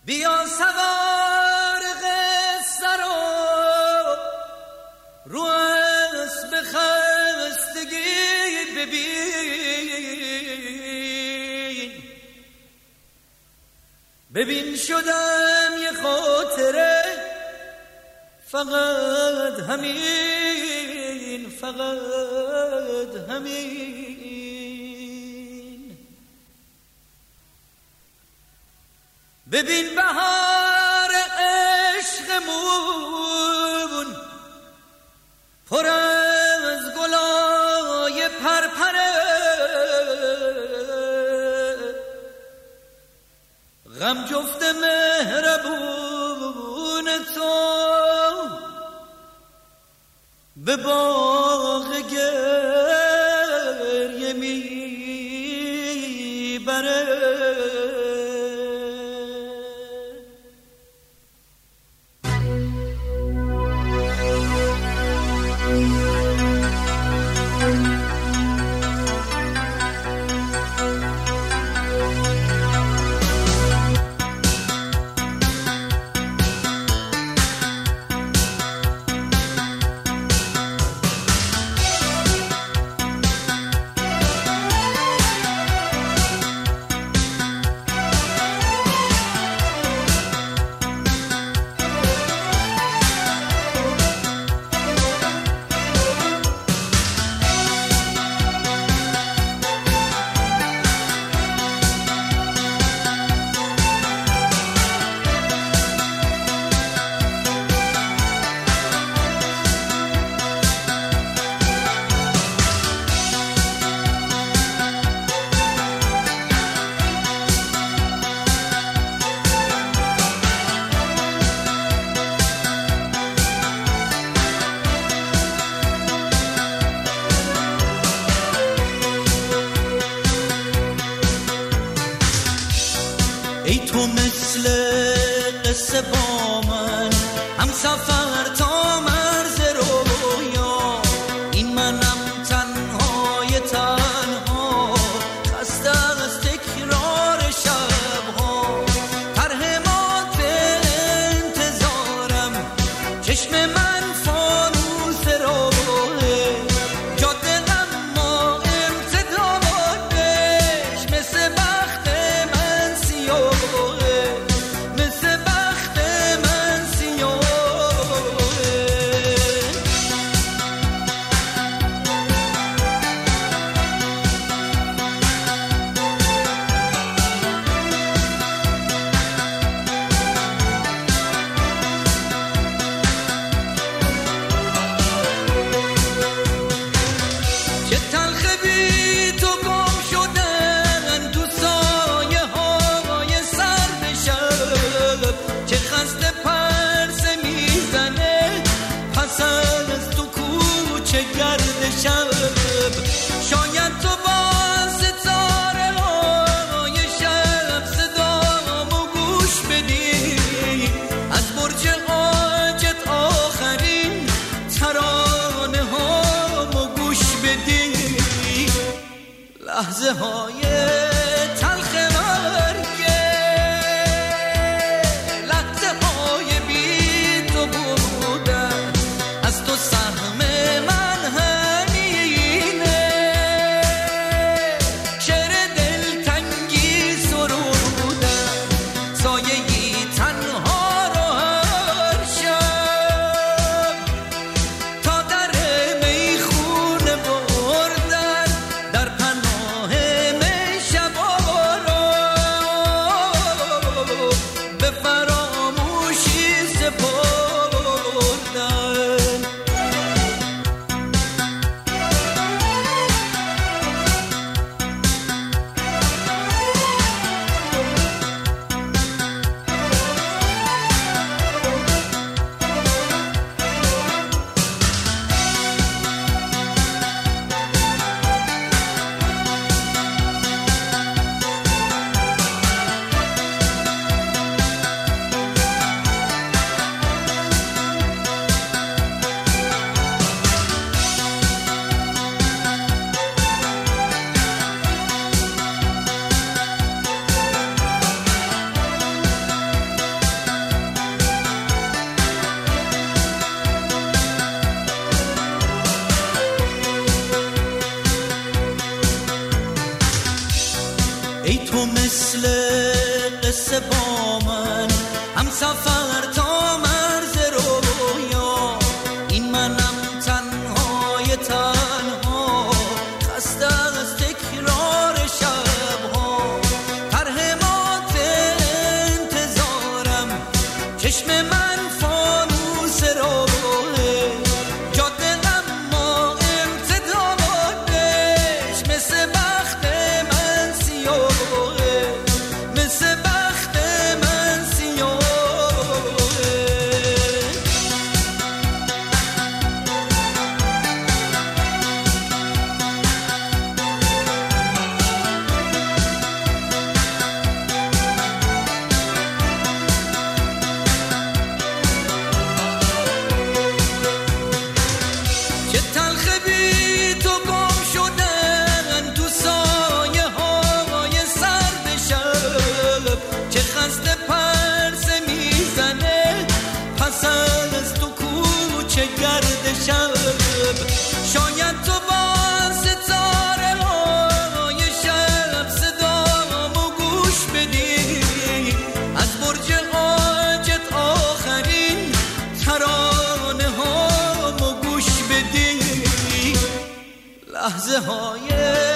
بیا سوار قصه رو اسب خستگی ببین شدم یه خاطره، فقط همین، فقط همین. ببین بهار عشقمون پر از گلای پرپره، غم جفت مهربون تو به باغ گریه میبره. ای تو مثل قصه با من هم سفر تا مرز رویا، این منم تنهای تنها خسته از تکرار شبها، ترهمات انتظارم چشم من فانوس راهه، جاده غما امتدادش مثل بخت من سیاه، مثل بخت من سیاه. چه تلخ بی تو گم شدن تو سایه های سرد شب، چه خسته پرسه میزنه پس از تو کوچه گرد شب. شاید تو با ستاره های شب صدامو گوش بدی، از برج عاجت آخرین ترانه هامو گوش بدی، لحظه های تلخ مرگه، لحظه های بی تو بودن، از تو سهم من همینه، شعر دلتنگی سرودن، سایه‌ای تنها رو هر شب تا در میخونه بردن، در پناه مثل قصه با من هم سفر تا مرز رویا، این منم تنهای تنها خسته از تکرار شبها، طرح مات انتظارم چشم من فانوس راهه، جاده اما امتدادش مثل بخت من سیاهه، مثل بخت من سیاهه. چه تلخ بی تو گم شدن تو سایه های سرد شب، چه خسته پرسه میزنه پس از تو کوچه گرد شب، شاید تو با ستاره های شب صدامو گوش بدی، از برج حاجت آخرین ترانه هامو گوش بدی، لحظه های